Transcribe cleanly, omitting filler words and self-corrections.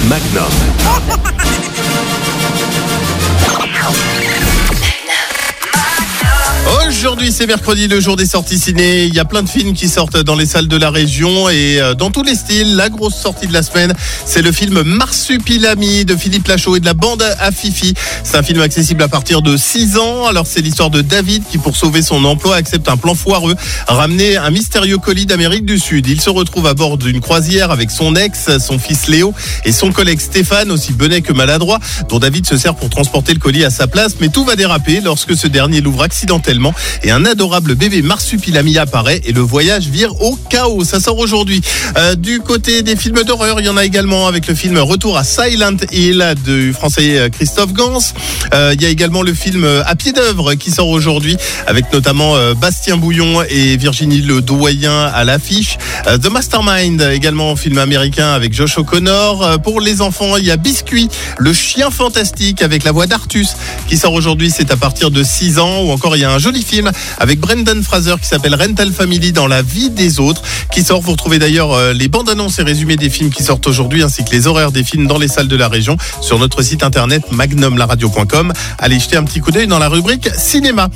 Magnum. Aujourd'hui, c'est mercredi, le jour des sorties ciné. Il y a plein de films qui sortent dans les salles de la région et dans tous les styles. La grosse sortie de la semaine, c'est le film Marsupilami de Philippe Lachaud et de la bande à Fifi. C'est un film accessible à partir de 6 ans. Alors, c'est l'histoire de David qui, pour sauver son emploi, accepte un plan foireux, ramener un mystérieux colis d'Amérique du Sud. Il se retrouve à bord d'une croisière avec son ex, son fils Léo et son collègue Stéphane, aussi benet que maladroit, dont David se sert pour transporter le colis à sa place. Mais tout va déraper lorsque ce dernier l'ouvre accidentellement et un adorable bébé Marsupilami apparaît et le voyage vire au chaos. Ça sort aujourd'hui. Du côté des films d'horreur, il y en a également avec le film Retour à Silent Hill du français Christophe Gans. Il y a également le film À pied d'œuvre qui sort aujourd'hui avec notamment Bastien Bouillon et Virginie Ledoyen à l'affiche. The Mastermind, également film américain avec Josh O'Connor. Pour les enfants, il y a Biscuit, le chien fantastique avec la voix d'Artus qui sort aujourd'hui. C'est à partir de 6 ans. Ou encore, il y a un joli film avec Brendan Fraser qui s'appelle Rental Family dans la vie des autres qui sort. Vous retrouvez d'ailleurs les bandes annonces et résumés des films qui sortent aujourd'hui ainsi que les horaires des films dans les salles de la région sur notre site internet magnumlaradio.com. Allez jeter un petit coup d'œil dans la rubrique cinéma.